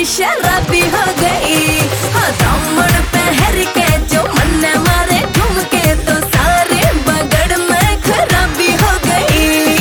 शराबी हो गई। हाँ दामन पहर के जो मन मारे ठुमके तो सारे बगड़ में खराबी हो गई।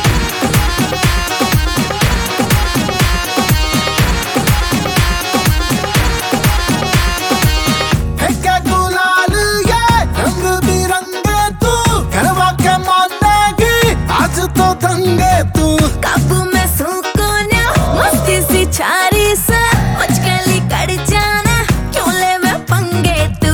फेंके गुलाल ये रंग बिरंगे तू करवा के मानेगी आज तो दंगे तू। काबू में सुकून मस्ती सी छारी सा मचकली कर जाना चोले में पंगे तू।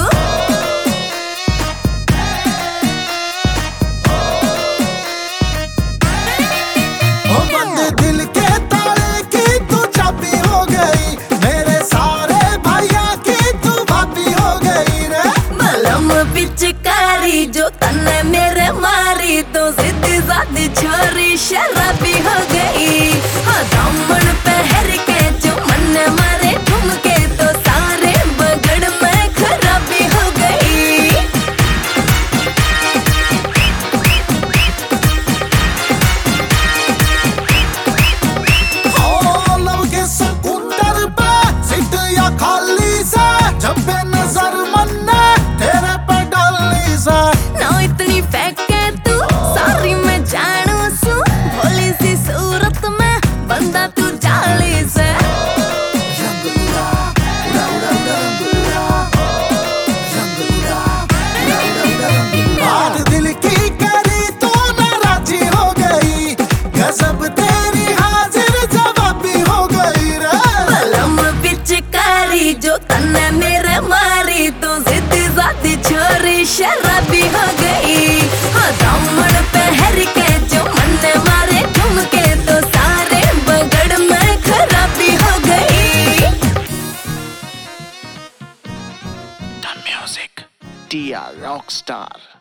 ओ बंद दिल के ताले की तू चाबी हो गई, मेरे सारे भैया की तू भाभी हो गई रे। बलम पिचकारी जो तन्ने मेरे मारी तो सीधी सादी छोरी शराबी हो गई। हाँ दामन पहर के जो मन मारे ठुमके तो सारे बगड़ में खराबी हो गई। ओ लव के स्कूटर पे सीट या खाली से जब पे नजर मन्ने तेरे पे डाली से। ना इतनी फेंके तू सारी मैं जानू सू भोली सी सूरत में बंदा तू जाली से। रंगूला उड़ा उड़ा उड़ा रंगूला, रंगूला उड़ा उड़ा उड़ा रंगूला। बात दिल की करी तो नाराजी हो गई, गजब तेरी हाजिर जवाबी हो गई रे। बलम पिचकारी जो तन्ने मेरे मारी तो सीधी सादी छोरी शराबी हो गई। हाँ दामन पहर के जो मन मारे ठुमके तो सारे बगड़ में खराबी हो गई। Done music. TR Rockstar.